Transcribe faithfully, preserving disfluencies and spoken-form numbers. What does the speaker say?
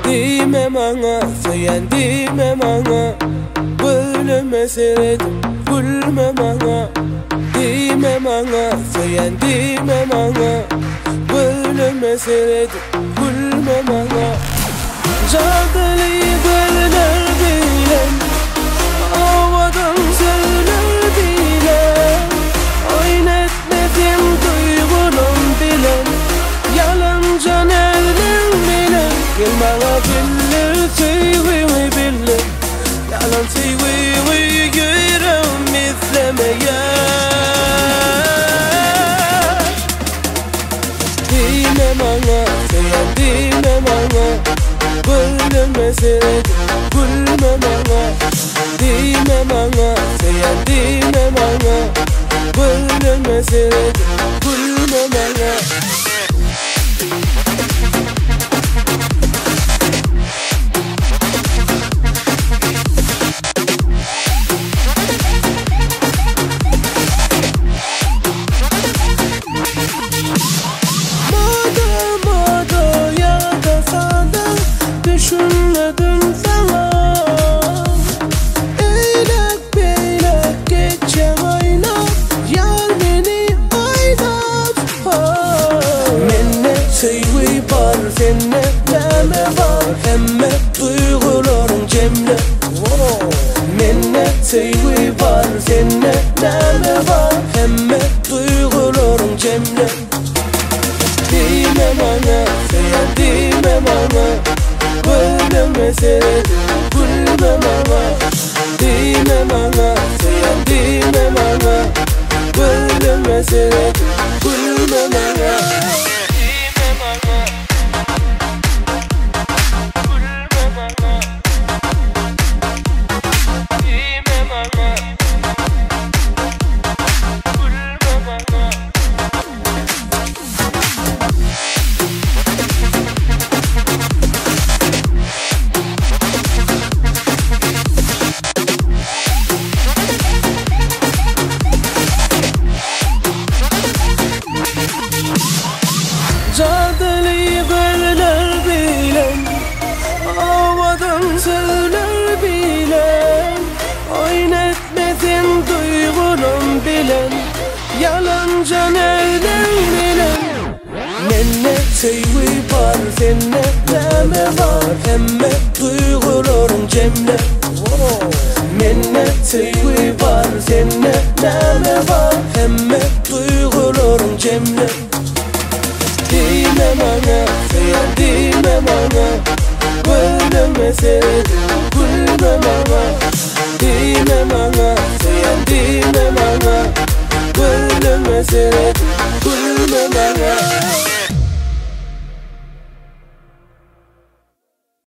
Dime bana, söylen dime bana. Gülme seyredim, gülme bana. Dime bana, söylen dime bana. Gülme seyredim, gülme bana. Cadeli güller bilen, havadan söyler bilen. Oynatmadım duygunum bilen, yalanca nereden bilen. Gel bana bilir, tüyümü bilir. Yalan tüyümü yüreğim izlemeye. Dime bana, söylen dime bana. Gülme seyredim, gülme bana. Dime bana, söylen dime bana. Gülme seyredim, gülme bana. Düşünmedim sana. Eylek beylek geçeceğim oynat. Yar beni oynat. Menne sevgi var, seninle deme var. Emme duygularım cemle. Menne sevgi var, seninle deme var. Emme duygularım cemle. Dime bana, söylen dime bana. Gülme seyredim, gülme bana. Dime bana, söylen dime bana. Gülme seyredim, gülme bana. Cadeli güller bilen, havadan söyler bilen. Oynatmadın duygunum bilen, yalanca nereden bilen. Menne sevgi var, seninle deme var. Emme duygularım cemle. Menne sevgi var, seninle deme var. Emme duygularım cemle. Dime bana, söylen dime bana. Gülme seyredim, gülme bana. Dime bana, söylen dime bana. Gülme seyredim, gülme bana.